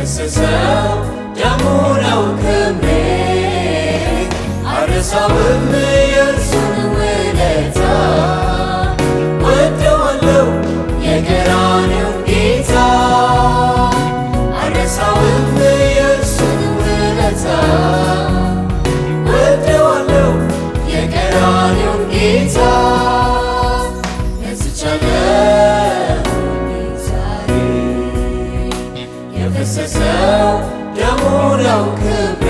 የፈሰሰው ደሙ ነው ክብሬ አልረሳውም የእርሱን ውለታ ወደዋለው የቀራንዮውን ጌታ አልረሳውም የእርሱን ውለታ ወደዋለው የቀራንዮውን ጌታ የፈሰሰው ደሙ ነው ክብሬ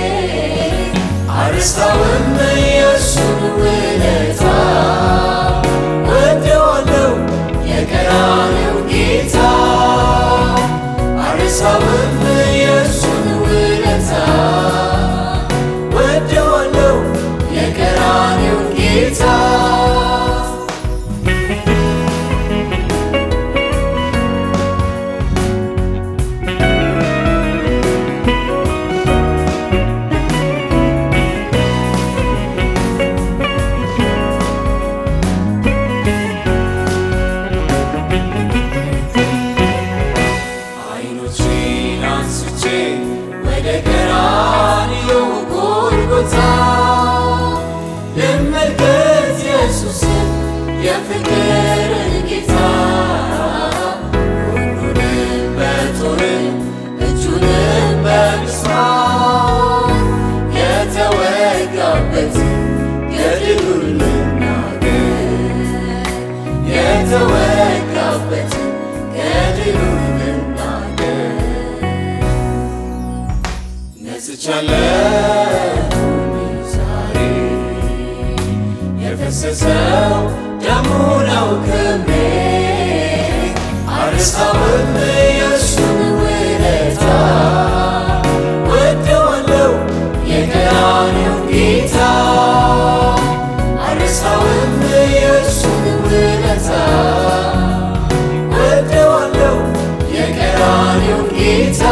አልረሳውም የእርሱን ውለታ ወደዋለው የቀራንዮውን ጌታ አልረሳውም የእርሱን ውለታ ወደዋለው የቀራንዮውን ጌታ ወደ ቀራንዮ ጎልጎታ ልመልከት ኢየሱስን የፍቅርን ጌታ ጎኑንም በጦር እጁንም በምስማር የተወጋበትን ገድሉን ልናገር የተወጋበትን ገድሉን ነጽቻለሁኝ ዛሬ የፈሰሰው ደሙ ነው ክብሬ አልረሳውም የእርሱን ውለታ ወደዋለው የቀራንዮውን ጌታ አልረሳውም የእርሱን ውለታ ወደዋለው የቀራንዮውን ጌታ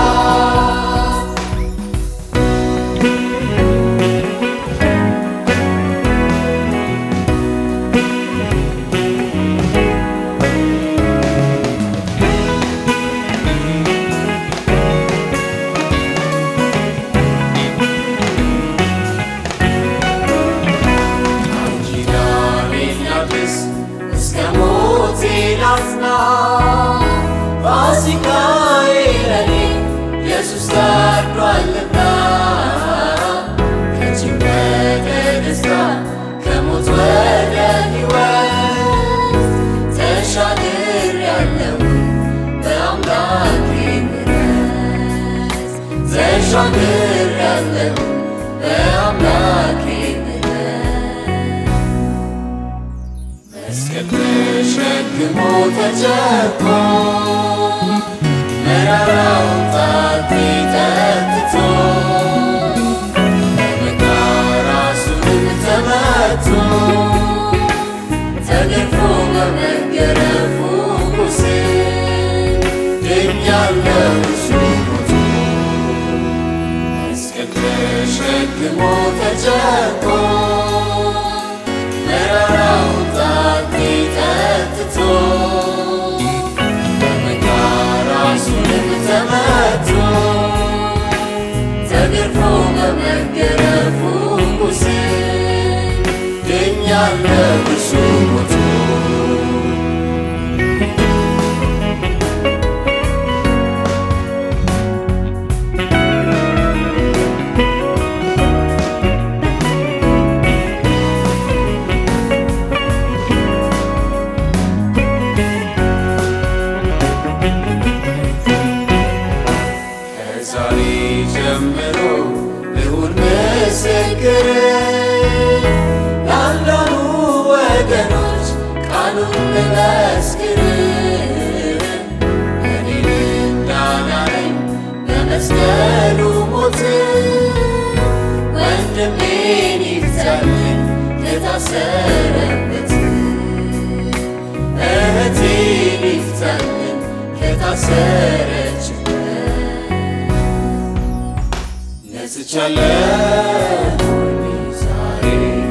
ፋሲካዬ ለኔ ኢየሱስ ታርዷልና ከጭንቀት ወደ ደስታ ከሞት ወደ ሕይወት ተሻግሬአለሁ በአምላኬ ምሕረት ተሻግሬአለሁ በአምላኬ መስቀል ተሸክሞ ተጨቆ መራራውን ጣቴ ጠጥቶ በመቃ ራሱንም ተመቶ ተገርፎ በመገረፉ ቁስል ድኛለሁ እርሱ ሞቶ መስቀል ተሸክሞ ተጨቆ መራራውን ጣቴ ጠጥቶ በመቃ ራሱንም ተመቶ ተገርፎ በመገረፉ ቁስል ድኛለሁ እርሱ ሞቶ ከዛሬ ጀምሮ ልሁን ምስክር ላልዳኑ ወገኖች ቃሉን ልመስክር እኔን እንዳዳነኝ በመስቀሉ ሞት ወንድሜን ይፍታልኝ ከታሰረበት እህቴን ይፍታልኝ ከታሰረችበት ነጽቻለሁኝ ዛሬ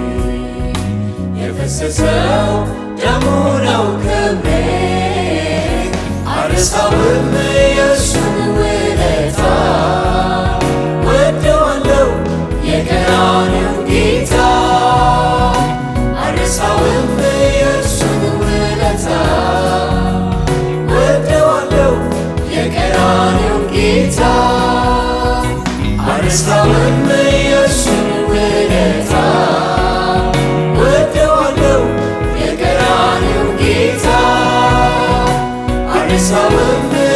የፈሰሰው ደሙ ነው ክብሬ አልረሳውም የእርሱን ውለታ ጌታ አልረሳውም የእርሱን ውለታ ወደዋለው የቀራንዮው ጌታ አልረሳውም